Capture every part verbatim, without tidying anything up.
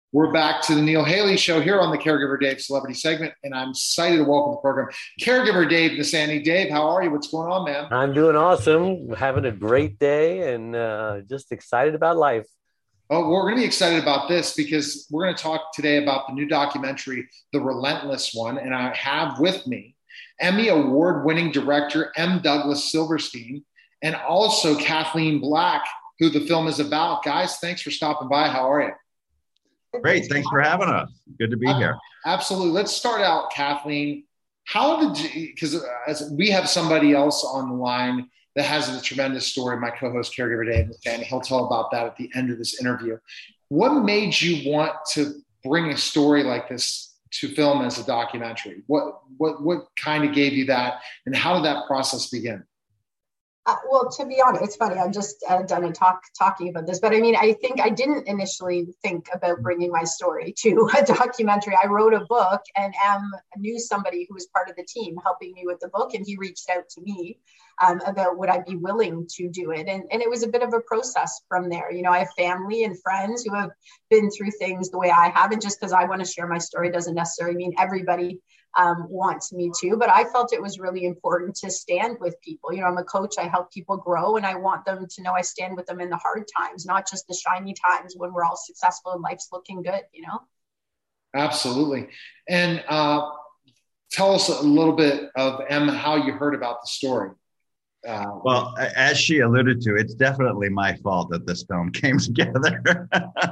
We're back to the Neil Haley Show here on the Caregiver Dave Celebrity segment, and I'm excited to welcome the program Caregiver Dave Nassaney. Dave, how are you? What's going on, man? I'm doing awesome, having a great day, and uh, just excited about life. Oh, we're going to be excited about this because we're going to talk today about the new documentary, The Relentless One, and I have with me Emmy Award-winning director M. Douglas Silverstein, and also Kathleen Black, who the film is about. Guys, thanks for stopping by. How are you? Great. Thanks for having us. Good to be here. Absolutely. Let's start out, Kathleen. How did you, because as we have somebody else on the line that has a tremendous story, my co-host, Caregiver Dave, and he'll tell about that at the end of this interview. What made you want to bring a story like this to film as a documentary? What, what, what kind of gave you that, and how did that process begin? Uh, well, to be honest, it's funny. I'm just uh, done a talk talking about this, but I mean, I think I didn't initially think about bringing my story to a documentary. I wrote a book, and Em knew somebody who was part of the team helping me with the book, and he reached out to me um, about would I be willing to do it, and and it was a bit of a process from there. You know, I have family and friends who have been through things the way I have, and just because I want to share my story doesn't necessarily mean everybody Um, wants me to, but I felt it was really important to stand with people. You know, I'm a coach, I help people grow, and I want them to know I stand with them in the hard times, not just the shiny times when we're all successful and life's looking good, you know? Absolutely. And uh, tell us a little bit of Em, how you heard about the story. Uh, well, as she alluded to, it's definitely my fault that this film came together.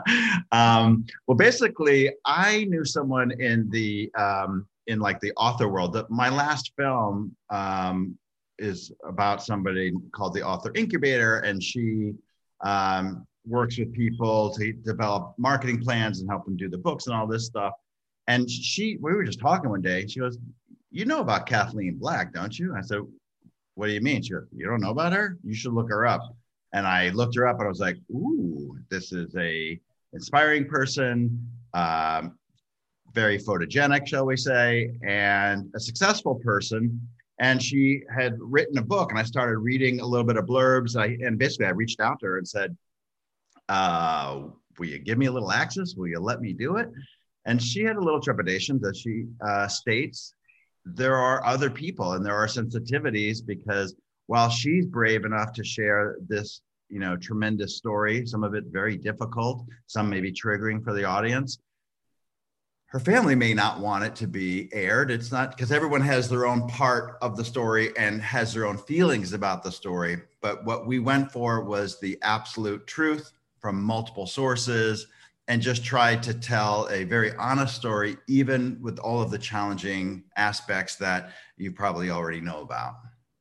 um, well, basically, I knew someone in the um, in like the author world. That my last film um, is about somebody called the Author Incubator, and she um, works with people to develop marketing plans and help them do the books and all this stuff. And she, we were just talking one day, and she goes, "You know about Kathleen Black, don't you?" I said, "What do you mean?" She goes, "You don't know about her? You should look her up." And I looked her up, and I was like, "Ooh, this is a inspiring person, um, very photogenic, shall we say, and a successful person." And she had written a book, and I started reading a little bit of blurbs. I, and basically, I reached out to her and said, uh, "Will you give me a little access? Will you let me do it?" And she had a little trepidation, that she uh, states. There are other people and there are sensitivities, because while she's brave enough to share this, you know, tremendous story, some of it very difficult, some may be triggering for the audience, her family may not want it to be aired. It's not, because everyone has their own part of the story and has their own feelings about the story. But what we went for was the absolute truth from multiple sources, and just tried to tell a very honest story, even with all of the challenging aspects that you probably already know about.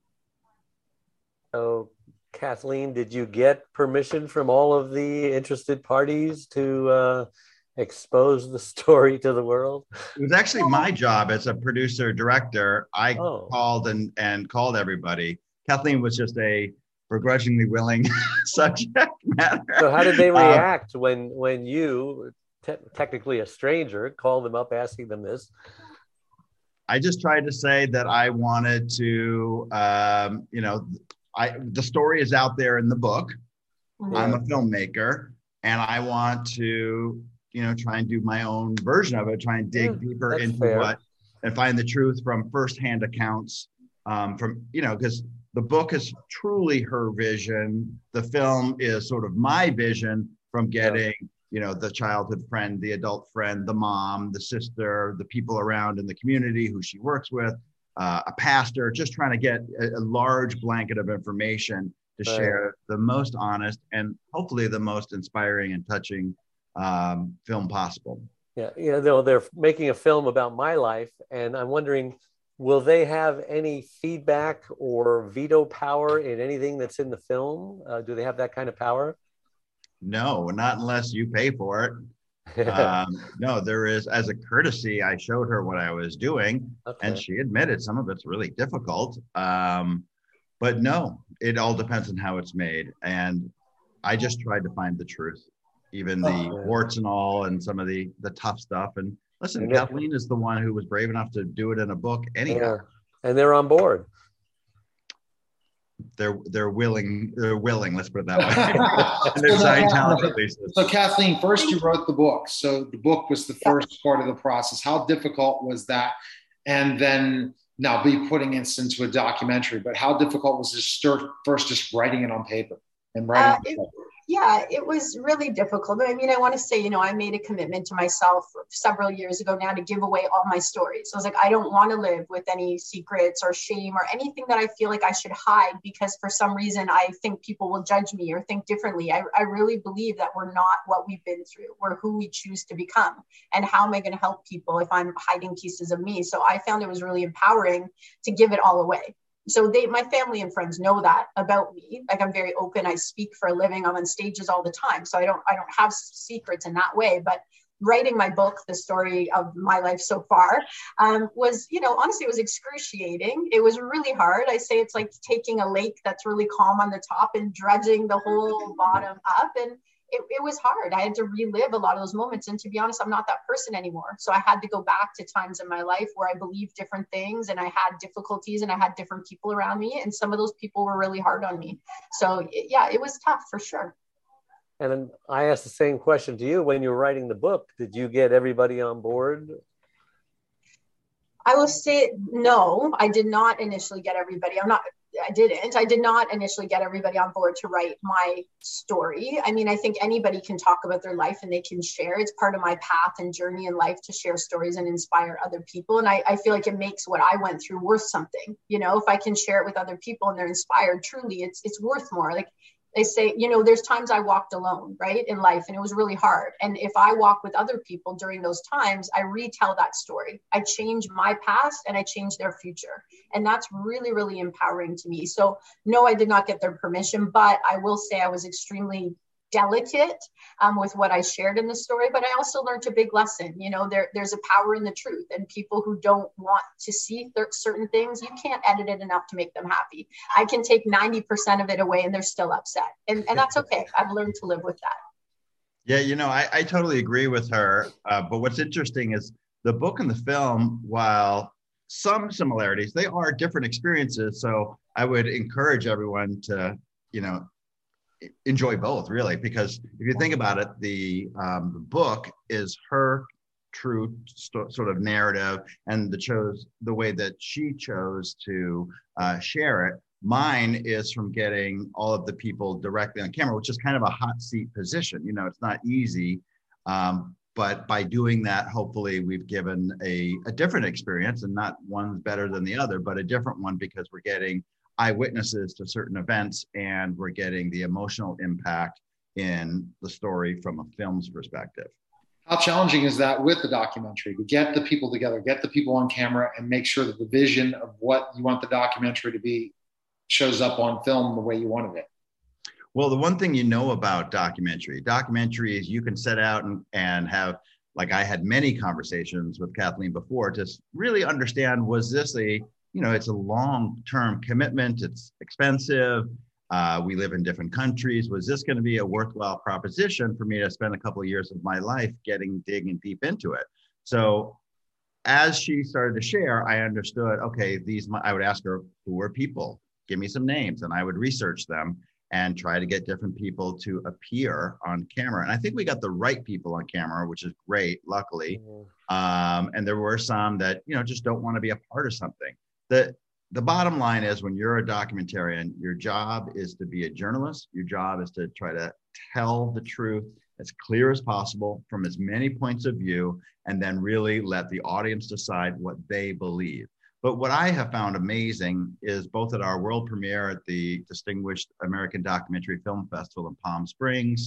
So, Kathleen, did you get permission from all of the interested parties to uh, expose the story to the world? It was actually my job as a producer director. I oh. called and, and called everybody. Kathleen was just a begrudgingly willing subject matter. So how did they react um, when when you, te- technically a stranger, called them up asking them this? I just tried to say that I wanted to, um, you know, I the story is out there in the book. Yeah. I'm a filmmaker, and I want to, you know, try and do my own version of it, try and dig yeah, deeper into fair. what, and find the truth from firsthand accounts um, from, you know, because the book is truly her vision. The film is sort of my vision, from getting, you know, the childhood friend, the adult friend, the mom, the sister, the people around in the community who she works with, uh, a pastor, just trying to get a, a large blanket of information to right. share the most honest and hopefully the most inspiring and touching um, film possible. Yeah, you know, they're making a film about my life, and I'm wondering, will they have any feedback or veto power in anything that's in the film? Uh, do they have that kind of power? No, not unless you pay for it. um, no, there is, as a courtesy, I showed her what I was doing, okay. and she admitted some of it's really difficult. Um, but no, it all depends on how it's made. And I just tried to find the truth, even the oh, warts and all, and some of the, the tough stuff. And listen, and Kathleen is the one who was brave enough to do it in a book anyhow. Yeah. And they're on board. they're they're willing they're willing let's put it that way. And they're signed talent releases. So Kathleen, first you wrote the book, so the book was the first part of the process. How difficult was that? And then now be putting this into a documentary, but how difficult was this first just writing it on paper and writing uh, it, yeah, it was really difficult. I mean, I want to say, you know, I made a commitment to myself several years ago now to give away all my stories. So I was like, I don't want to live with any secrets or shame or anything that I feel like I should hide because for some reason I think people will judge me or think differently. I, I really believe that we're not what we've been through. We're who we choose to become. And how am I going to help people if I'm hiding pieces of me? So I found it was really empowering to give it all away. So they, my family and friends know that about me. Like I'm very open. I speak for a living. I'm on stages all the time. So I don't, I don't have secrets in that way, but writing my book, the story of my life so far, um, was, you know, honestly, it was excruciating. It was really hard. I say it's like taking a lake that's really calm on the top and dredging the whole bottom up. And It, it was hard. I had to relive a lot of those moments. And to be honest, I'm not that person anymore. So I had to go back to times in my life where I believed different things and I had difficulties and I had different people around me. And some of those people were really hard on me. So yeah, it was tough for sure. And then I asked the same question to you when you were writing the book. Did you get everybody on board? I will say no, I did not initially get everybody. I'm not, I didn't. I did not initially get everybody on board to write my story. I mean, I think anybody can talk about their life and they can share. It's part of my path and journey in life to share stories and inspire other people. And I, I feel like it makes what I went through worth something. You know, if I can share it with other people and they're inspired, truly, it's it's worth more. Like they say, you know, there's times I walked alone, right, in life, and it was really hard. And if I walk with other people during those times, I retell that story. I change my past and I change their future. And that's really, really empowering to me. So no, I did not get their permission, but I will say I was extremely delicate um, with what I shared in the story, but I also learned a big lesson. You know, there, there's a power in the truth, and people who don't want to see th- certain things, you can't edit it enough to make them happy. I can take ninety percent of it away and they're still upset. And, and that's okay. I've learned to live with that. Yeah, you know, I, I totally agree with her. Uh, but what's interesting is the book and the film, while some similarities, they are different experiences. So I would encourage everyone to, you know, enjoy both, really, because if you think about it, the, um, the book is her true st- sort of narrative, and the chose the way that she chose to uh, share it. Mine is from getting all of the people directly on camera, which is kind of a hot seat position. You know, it's not easy, um, but by doing that, hopefully we've given a, a different experience, and not one's better than the other, but a different one, because we're getting eyewitnesses to certain events and we're getting the emotional impact in the story from a film's perspective. How challenging is that with the documentary, to get the people together, get the people on camera, and make sure that the vision of what you want the documentary to be shows up on film the way you wanted it? Well, the one thing you know about documentary, documentary is you can set out and, and have, like I had many conversations with Kathleen before to really understand, was this a, you know, it's a long-term commitment, it's expensive, uh, we live in different countries. Was this going to be a worthwhile proposition for me to spend a couple of years of my life getting, digging deep into it? So as she started to share, I understood, okay, these, I would ask her, who are people? Give me some names, and I would research them and try to get different people to appear on camera. And I think we got the right people on camera, which is great, luckily. Mm-hmm. Um, and there were some that, you know, just don't want to be a part of something. The, the bottom line is, when you're a documentarian, your job is to be a journalist. Your job is to try to tell the truth as clear as possible from as many points of view, and then really let the audience decide what they believe. But what I have found amazing is, both at our world premiere at the Distinguished American Documentary Film Festival in Palm Springs,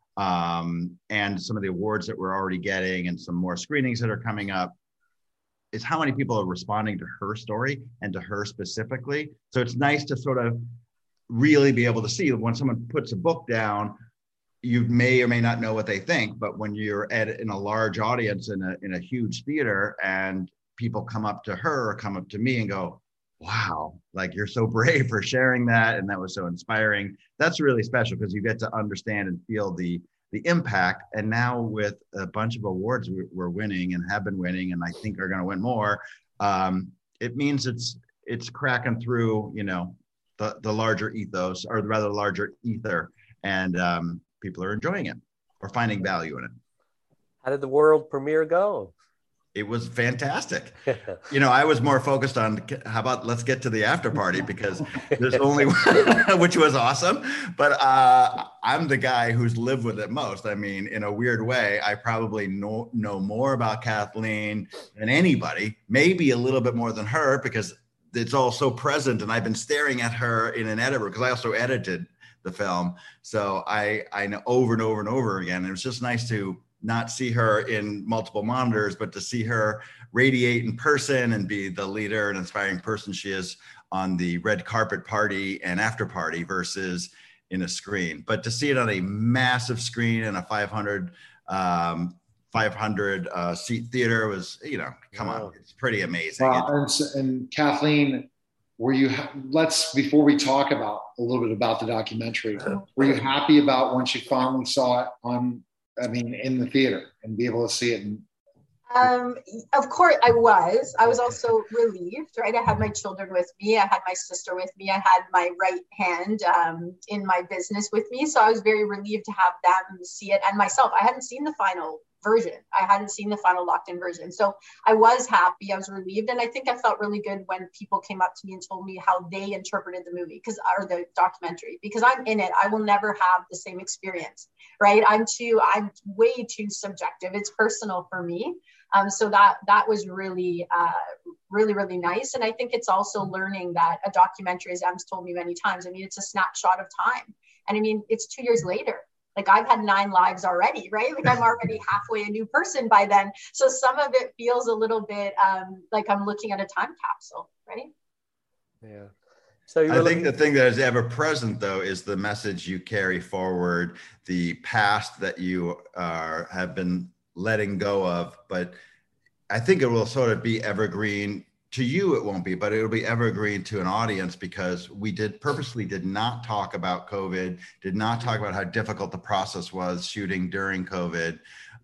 um, and some of the awards that we're already getting and some more screenings that are coming up, is how many people are responding to her story and to her specifically. So it's nice to sort of really be able to see when someone puts a book down, you may or may not know what they think, but when you're at in a large audience in a in a huge theater, and people come up to her or come up to me and go, wow, like, you're so brave for sharing that, and that was so inspiring. That's really special, because you get to understand and feel the the impact. And now with a bunch of awards we're winning and have been winning, and I think are going to win more, um, it means it's it's cracking through, you know, the, the larger ethos, or rather larger ether, and um, people are enjoying it or finding value in it. How did the world premiere go? It was fantastic. You know, I was more focused on how about let's get to the after party, because there's only one, which was awesome. But uh, I'm the guy who's lived with it most. I mean, in a weird way, I probably know, know more about Kathleen than anybody, maybe a little bit more than her, because it's all so present. And I've been staring at her in an editor, because I also edited the film. So I, I know over and over and over again. And it was just nice to not see her in multiple monitors, but to see her radiate in person and be the leader and inspiring person she is on the red carpet party and after party versus in a screen. But to see it on a massive screen in a five hundred, um, five hundred uh, seat theater was, you know, come wow. on, it's pretty amazing. Wow. And, and Kathleen, were you, let's, before we talk about a little bit about the documentary, were you happy about when she finally saw it on, I mean, in the theater and be able to see it? And... Um, of course I was. I was also relieved, right? I had my children with me. I had my sister with me. I had my right hand um, in my business with me. So I was very relieved to have them see it, and myself. I hadn't seen the final version. I hadn't seen the final locked in version. So I was happy. I was relieved. And I think I felt really good when people came up to me and told me how they interpreted the movie, because, or the documentary, because I'm in it. I will never have the same experience, right? I'm too, I'm way too subjective. It's personal for me. Um, so that, that was really, uh, really, really nice. And I think it's also learning that a documentary, as Em's told me many times, I mean, it's a snapshot of time. And I mean, it's two years later. Like I've had nine lives already, right? Like I'm already halfway a new person by then. So some of it feels a little bit um, like I'm looking at a time capsule, right? Yeah. So I think the thing that is ever present, though, is the message you carry forward, the past that you are, have been letting go of. But I think it will sort of be evergreen. To you, it won't be, but it'll be evergreen to an audience, because we did purposely did not talk about COVID, did not talk about how difficult the process was shooting during COVID,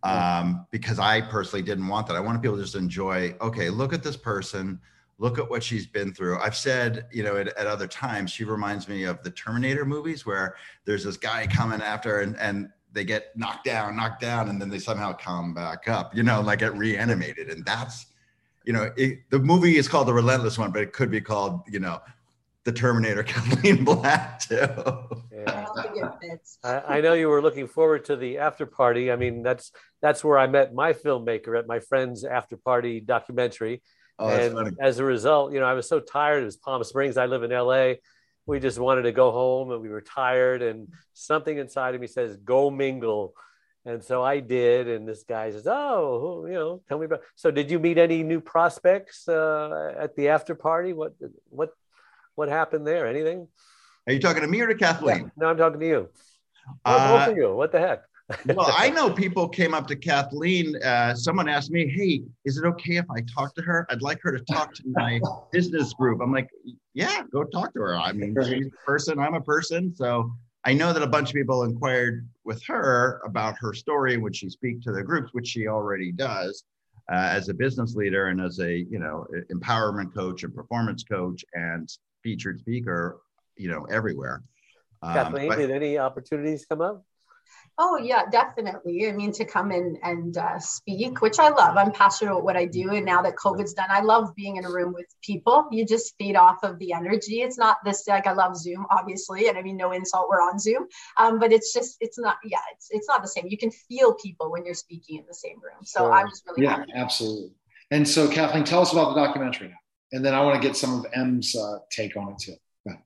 um, because I personally didn't want that. I wanted people to just enjoy, okay, look at this person, look at what she's been through. I've said, you know, at, at other times, she reminds me of the Terminator movies, where there's this guy coming after and, and they get knocked down, knocked down, and then they somehow come back up, you know, like get reanimated. And that's, you know, it, the movie is called The Relentless One, but it could be called, you know, The Terminator, Kathleen Black too. Yeah. I, I know you were looking forward to the after party. I mean, that's that's where I met my filmmaker, at my friend's after party documentary. Oh, that's and funny. As a result, you know, I was so tired. It was Palm Springs. I live in L A. We just wanted to go home, and we were tired. And something inside of me says, "Go mingle." And so I did, and this guy says, "Oh, you know, tell me about." So, did you meet any new prospects uh, at the after party? What, what, what happened there? Anything? Are you talking to me or to Kathleen? Yeah, no, I'm talking to you. Oh, Uh, both of you. What the heck? Well, I know people came up to Kathleen. Uh, someone asked me, "Hey, is it okay if I talk to her? I'd like her to talk to my business group." I'm like, "Yeah, go talk to her." I mean, she's a person. I'm a person, so. I know that a bunch of people inquired with her about her story. Would she speak to the groups, which she already does uh, as a business leader and as a, you know, empowerment coach and performance coach and featured speaker, you know, everywhere. Um, Kathleen, but, did any opportunities come up? Oh yeah, definitely. I mean, to come in and uh, speak, which I love. I'm passionate about what I do. And now that COVID's done, I love being in a room with people. You just feed off of the energy. It's not this, like, I love Zoom, obviously. And I mean, no insult, we're on Zoom. Um, but it's just, it's not, yeah, it's it's not the same. You can feel people when you're speaking in the same room. So Sure. I was really Yeah, happy. absolutely. And so, Kathleen, tell us about the documentary now. And then I want to get some of Em's uh, take on it too.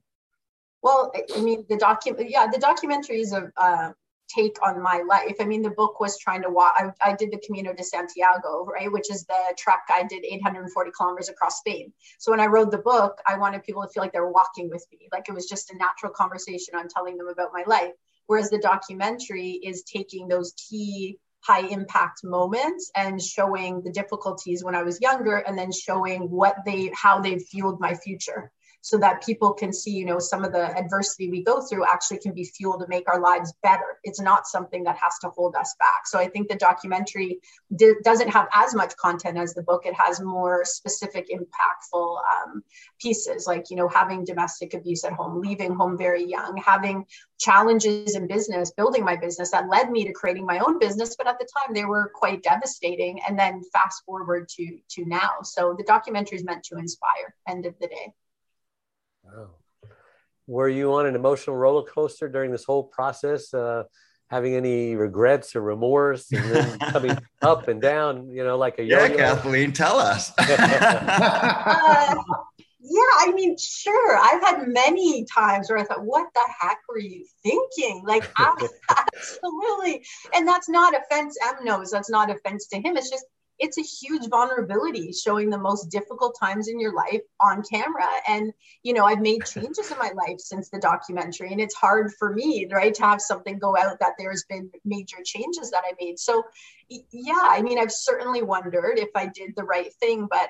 Well, I mean, the document, yeah, the documentary is a uh, take on my life. I mean, the book was trying to walk, I, I did the Camino de Santiago, right, which is the trek. I did eight hundred forty kilometers across Spain. So when I wrote the book, I wanted people to feel like they were walking with me, like it was just a natural conversation on telling them about my life. Whereas the documentary is taking those key high impact moments and showing the difficulties when I was younger, and then showing what they, how they've fueled my future. so that people can see, you know, some of the adversity we go through actually can be fuel to make our lives better. It's not something that has to hold us back. So I think the documentary d- doesn't have as much content as the book. It has more specific, impactful um, pieces, like, you know, having domestic abuse at home, leaving home very young, having challenges in business, building my business that led me to creating my own business. But at the time they were quite devastating. And then fast forward to, to now. So the documentary is meant to inspire, end of the day. Wow. Were you on an emotional roller coaster during this whole process, uh, having any regrets or remorse, and then coming up and down, you know, like a yo-yo? Yeah, Kathleen, tell us. uh, yeah, I mean, sure. I've had many times where I thought, what the heck were you thinking? Like, absolutely. And that's not offense. M knows that's not offense to him. It's just, it's a huge vulnerability, showing the most difficult times in your life on camera. And, you know, I've made changes in my life since the documentary, and it's hard for me, right, to have something go out that there's been major changes that I made. So, yeah, I mean, I've certainly wondered if I did the right thing, but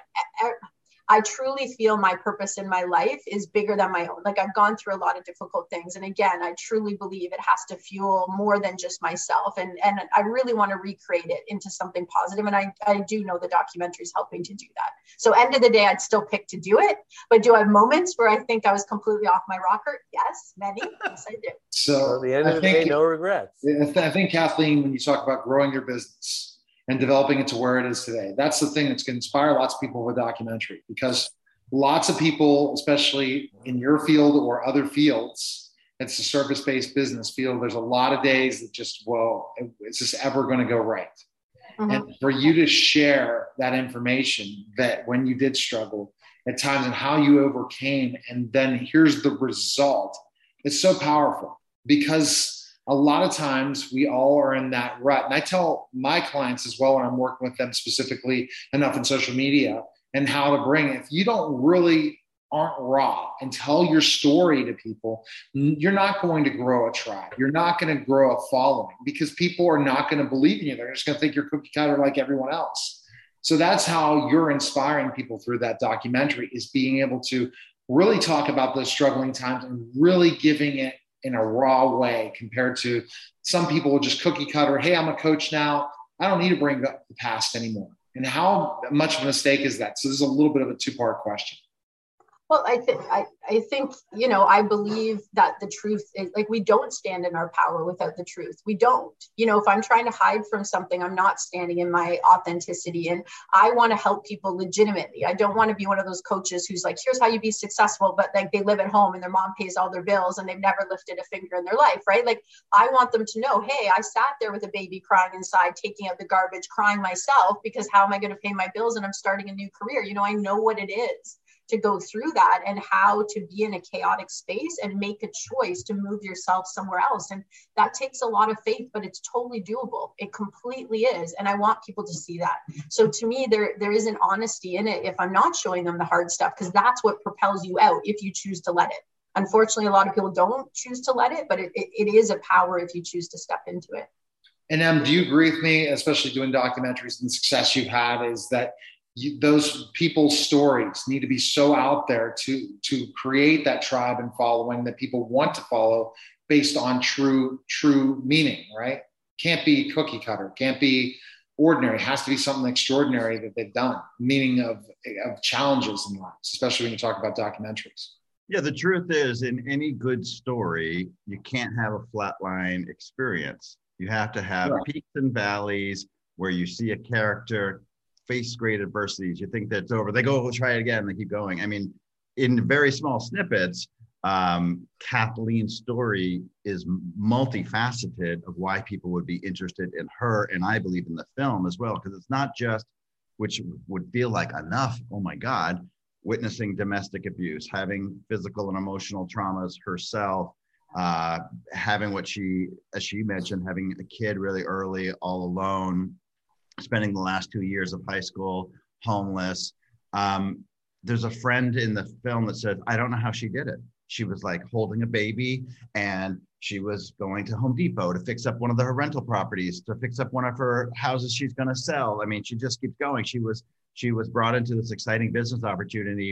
I truly feel my purpose in my life is bigger than my own. Like, I've gone through a lot of difficult things. And again, I truly believe it has to fuel more than just myself. And, and I really want to recreate it into something positive. And I, I do know the documentary is helping to do that. So end of the day, I'd still pick to do it. But do I have moments where I think I was completely off my rocker? Yes, many. Yes, I do. So at the end of I the think, day, no regrets. I think, Kathleen, when you talk about growing your business and developing it to where it is today, that's the thing that's going to inspire lots of people with a documentary, because lots of people, especially in your field or other fields, it's a service-based business field. There's a lot of days that just, well, is this ever going to go right? Mm-hmm. And for you to share that information, that when you did struggle at times and how you overcame, and then here's the result, it's so powerful, because a lot of times we all are in that rut. And I tell my clients as well, when I'm working with them specifically enough in social media, and how to bring it. If you don't really aren't raw and tell your story to people, you're not going to grow a tribe. You're not going to grow a following, because people are not going to believe in you. They're just going to think you're cookie cutter like everyone else. So that's how you're inspiring people through that documentary, is being able to really talk about those struggling times and really giving it in a raw way, compared to some people will just cookie cutter. Hey, I'm a coach now. I don't need to bring up the past anymore. And how much of a mistake is that? So this is a little bit of a two-part question. Well, I think, I, I think, you know, I believe that the truth is, like, we don't stand in our power without the truth. We don't, you know, if I'm trying to hide from something, I'm not standing in my authenticity. And I want to help people legitimately. I don't want to be one of those coaches who's like, here's how you be successful, but like they live at home and their mom pays all their bills and they've never lifted a finger in their life, right? Like, I want them to know, hey, I sat there with a baby crying inside, taking out the garbage, crying myself, because how am I going to pay my bills? And I'm starting a new career. You know, I know what it is to go through that, and how to be in a chaotic space and make a choice to move yourself somewhere else. And that takes a lot of faith, but it's totally doable. It completely is. And I want people to see that. So to me, there, there is an honesty in it if I'm not showing them the hard stuff, because that's what propels you out if you choose to let it. Unfortunately, a lot of people don't choose to let it, but it, it, it is a power if you choose to step into it. And Em, do you agree with me, especially doing documentaries and the success you've had, is that You, those people's stories need to be so out there to, to create that tribe and following that people want to follow based on true, true meaning, right? Can't be cookie cutter, can't be ordinary. It has to be something extraordinary that they've done, meaning of, of challenges in lives, especially when you talk about documentaries. Yeah, the truth is, in any good story, you can't have a flatline experience. You have to have right. peaks and valleys where you see a character face great adversities. You think that's over. They go, we'll try it again. They keep going. I mean, in very small snippets, um, Kathleen's story is multifaceted of why people would be interested in her. And I believe in the film as well, because it's not just, which would feel like enough, oh my God, witnessing domestic abuse, having physical and emotional traumas herself, uh, having what she, as she mentioned, having a kid really early, all alone, spending the last two years of high school homeless. Um, there's a friend in the film that said, I don't know how she did it. She was like holding a baby, and she was going to Home Depot to fix up one of the, her rental properties, to fix up one of her houses she's going to sell. I mean, she just keeps going. She was, she was brought into this exciting business opportunity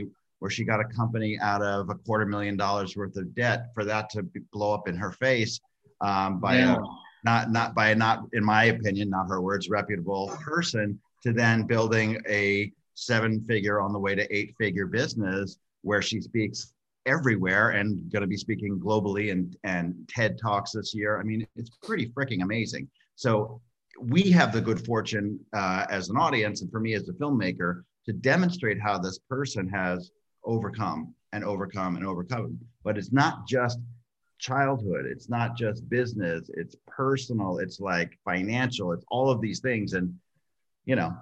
where she got a company out of a quarter million dollars worth of debt, for that to be, blow up in her face um, by Yeah. a not not by a not, in my opinion, not her words, reputable person, to then building a seven figure on the way to eight figure business where she speaks everywhere and going to be speaking globally and, and TED Talks this year. I mean, it's pretty freaking amazing. So we have the good fortune uh, as an audience, and for me as a filmmaker, to demonstrate how this person has overcome and overcome and overcome. But it's not just childhood. It's not just business. It's personal. It's like financial. It's all of these things. And, you know,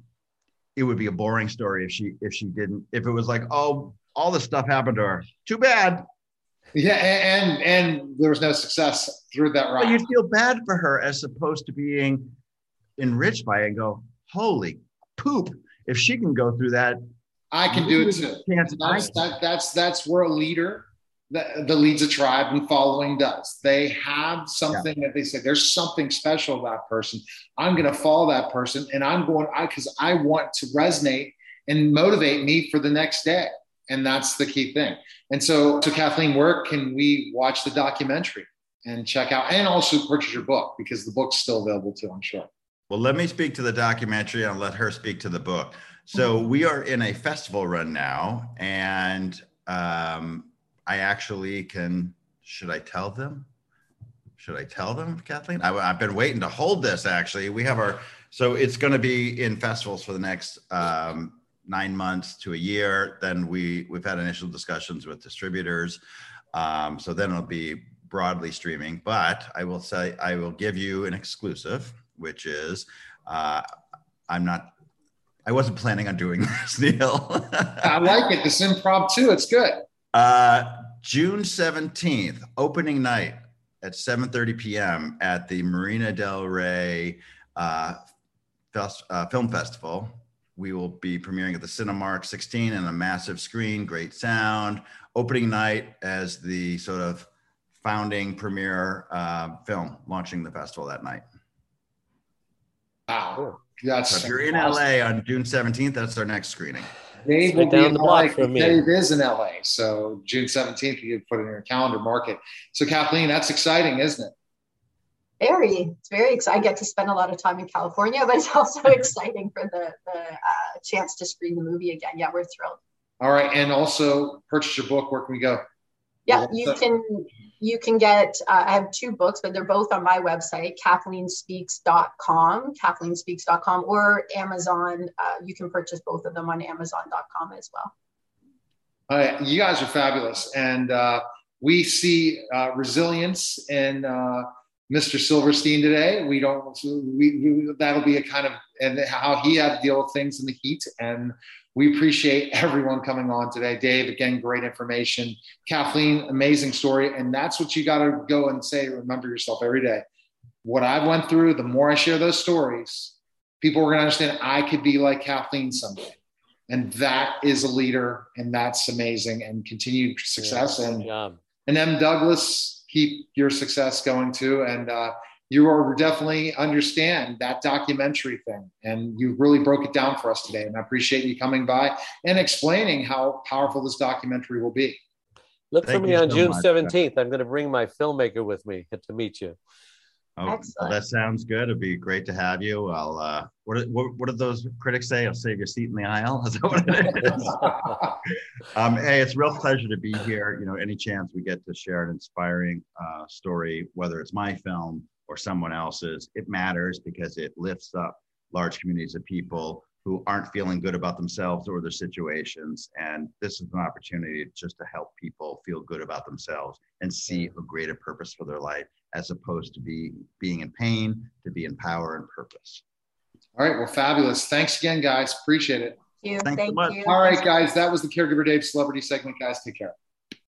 it would be a boring story if she, if she didn't, if it was like, oh, all this stuff happened to her. Too bad. Yeah. And, and there was no success through that route. But you feel bad for her as opposed to being enriched by it and go, holy poop. If she can go through that, I can do it too. That's, that, that's, that's where a leader that, that leads a tribe and following does. They have something yeah. that they say, there's something special about that person. I'm going to follow that person, and I'm going, I, because I want to resonate and motivate me for the next day. And that's the key thing. And so, so Kathleen, where can we watch the documentary and check out, and also purchase your book, because the book's still available too, I'm sure. Well, let me speak to the documentary and let her speak to the book. So we are in a festival run now, and um, I actually can, should I tell them? Should I tell them, Kathleen? I, I've been waiting to hold this, actually. We have our, so it's going to be in festivals for the next um, nine months to a year. Then we, we've had initial discussions with distributors. Um, so then it'll be broadly streaming, but I will say, I will give you an exclusive, which is, uh, I'm not, I wasn't planning on doing this, Neil. I like it. This impromptu, it's good. Uh, June seventeenth, opening night at seven thirty p.m. at the Marina del Rey uh, Fest, uh, Film Festival. We will be premiering at the Cinemark sixteen and a massive screen, great sound. Opening night as the sort of founding premiere uh, film, launching the festival that night. Wow. That's so if you're in L A on June seventeenth, that's our next screening. Dave will down be the block from me. Dave is in L A, so June seventeenth, you can put it in your calendar, mark it. So Kathleen, that's exciting, isn't it? Very, it's very exciting. I get to spend a lot of time in California, but it's also exciting for the, the uh, chance to screen the movie again. Yeah, we're thrilled. All right, and also purchase your book. Where can we go? Yeah, you can you can get, uh, I have two books, but they're both on my website, kathleen speaks dot com, kathleen speaks dot com, or Amazon. Uh, you can purchase both of them on amazon dot com as well. All right, you guys are fabulous. And uh, we see uh, resilience in uh, Mister Silverstein today. We don't, we, we, that'll be a kind of, and how he had to deal with things in the heat. And we appreciate everyone coming on today. Dave, again, great information. Kathleen, amazing story. And that's what you got to go and say, remember yourself every day. What I went through, the more I share those stories, people are going to understand I could be like Kathleen someday. And that is a leader, and that's amazing, and continued success. Yeah, and, job. And M. Douglas, keep your success going too. And uh, you are definitely understand that documentary thing, and you really broke it down for us today. And I appreciate you coming by and explaining how powerful this documentary will be. Look Thank for me on so June seventeenth. I'm going to bring my filmmaker with me to meet you. Oh, well, that sounds good. It'd be great to have you. I'll, uh, what, what, what did those critics say? I'll save your seat in the aisle. Is that what it is? um, hey, it's a real pleasure to be here. You know, any chance we get to share an inspiring uh, story, whether it's my film or someone else's, it matters because it lifts up large communities of people who aren't feeling good about themselves or their situations. And this is an opportunity just to help people feel good about themselves and see a greater purpose for their life, as opposed to be being in pain, to be in power and purpose. All right, well, fabulous. Thanks again, guys. Appreciate it. Thank you. Thanks Thank so much. you. All right, guys, that was the Caregiver Dave Celebrity segment, guys. Take care.